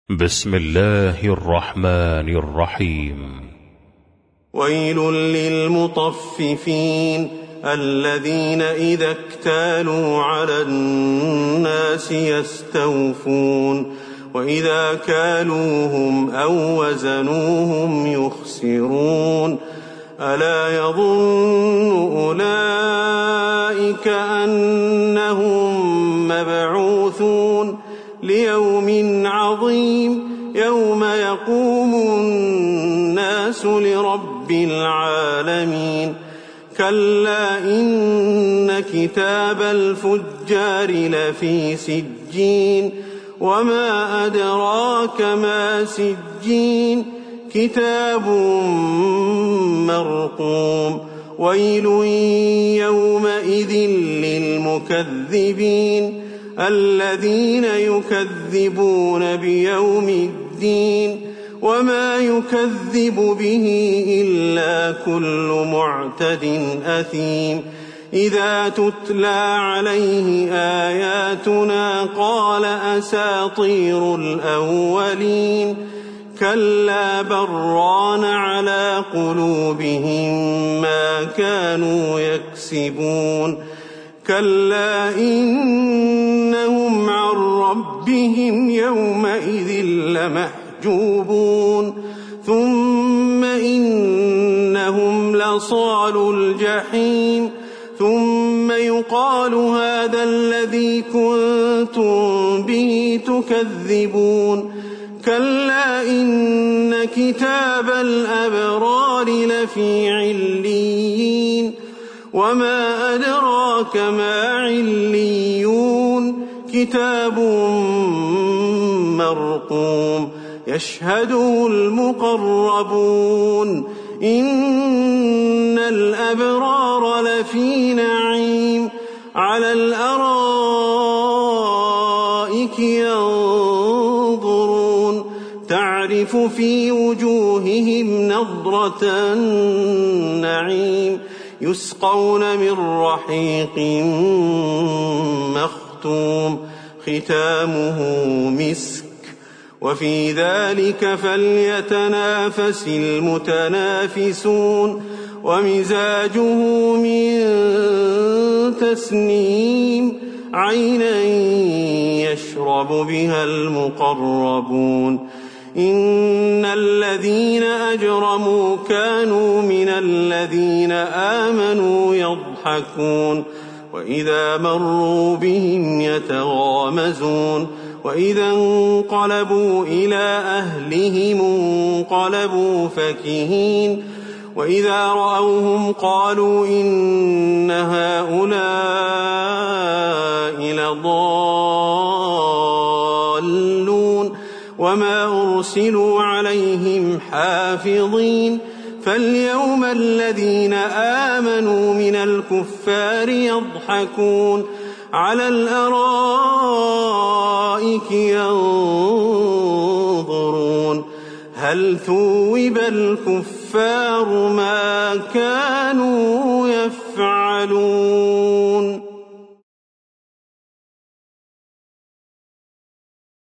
بسم الله الرحمن الرحيم. ويل للمطففين الذين إذا اكتالوا على الناس يستوفون وإذا كالوهم أو وزنوهم يخسرون ألا يظن أولئك أنهم مبعوثون ليوم عظيم يوم يقوم الناس لرب العالمين كلا إن كتاب الفجار لفي سجين وما أدراك ما سجين كتاب مرقوم ويل يومئذ للمكذبين الذين يكذبون بيوم الدين وما يكذب به إلا كل معتد أثيم إذا تتلى عليه آياتنا قال أساطير الأولين كلا بران على قلوبهم ما كانوا يكسبون كلا إنهم عن ربهم يومئذ لمحجوبون ثم إنهم لصالو الجحيم ثم يقال هذا الذي كنتم به تكذبون كلا إن كتاب الأبرار لفي عليين وما أدراك ما عليون كتاب مرقوم يشهده المقربون إن الأبرار لفي نعيم على الأرائك ينظرون تعرف في وجوههم نضرة النعيم يسقون من رحيق مختوم ختامه مسك وفي ذلك فليتنافس المتنافسون ومزاجه من تسنيم عينا يشرب بها المقربون إن الذين أجرموا كانوا من الذين آمنوا يضحكون وإذا مروا بهم يتغامزون وإذا انقلبوا إلى أهلهم انقلبوا فكهين وإذا رأوهم قالوا إن هؤلاء لضالون وما أرسلوا عليهم حافظين فاليوم الذين آمنوا من الكفار يضحكون على الأرائك ينظرون هل ثوب الكفار ما كانوا يفعلون